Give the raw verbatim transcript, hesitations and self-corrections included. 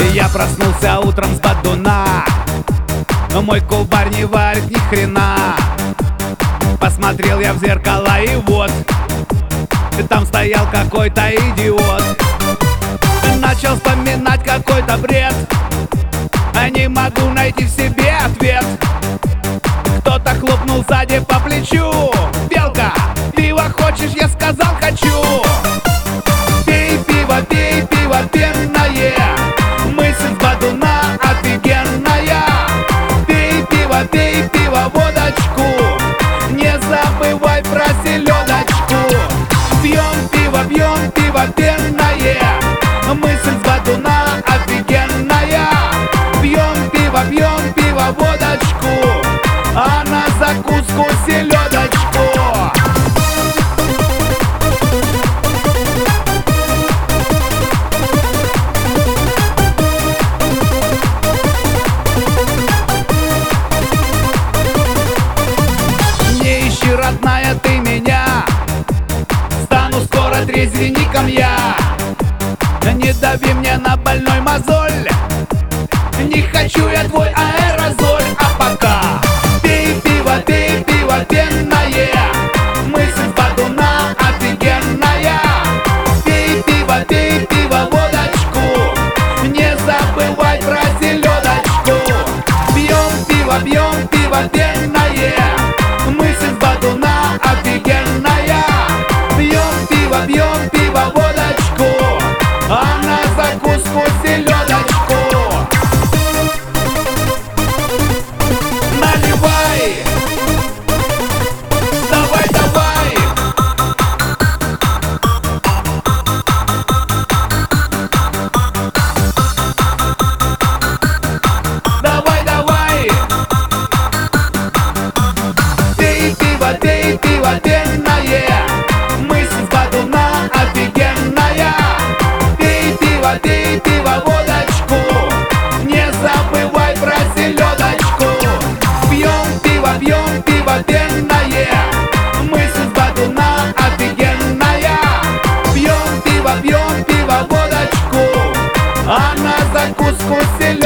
Я проснулся утром с бодуна, но мой кубарь не варит ни хрена. Посмотрел я в зеркало и вот, и там стоял какой-то идиот. Начал вспоминать какой-то бред, а не могу найти в себе ответ. Кто-то хлопнул сзади по плечу: «Белка, пиво хочешь?» Я сказал: «Хочу». Пей пиво, пей пиво пенное, мысль с бодуна офигенная. Пей пиво, пей пиво, водочку, не забывай про селедочку. Пьем пиво, пьем пиво пенное, мысль с бодуна офигенная. Пьем пиво, пьем пиво, водочку, а на закуску селедочку. Не ищи, родная, ты меня, стану скоро трезвенником я. Не дави мне на больной мозоль, не хочу я твой аэрозоль. А пока пей пиво, пей пиво пенное, мысль с бодуна офигенная. Пей пиво, пей пиво, водочку, не забывай про селедочку. Пьем пиво, пьем пиво пенное, мысль с бодуна офигенная. Пьем пиво, пьем пиво, водочку, а на закуску селедочку. Наливай, давай, давай. Давай, давай. Пей пиво, пей пиво пенное, мысль с бодуна офигенная. Пей пиво, пей пиво, водочку, не забывай про селедочку. Пьем пиво, пьем пиво пенное, мысль с бодуна офигенная. Пьем пиво, пьем пиво, водочку, а на закуску селедочку.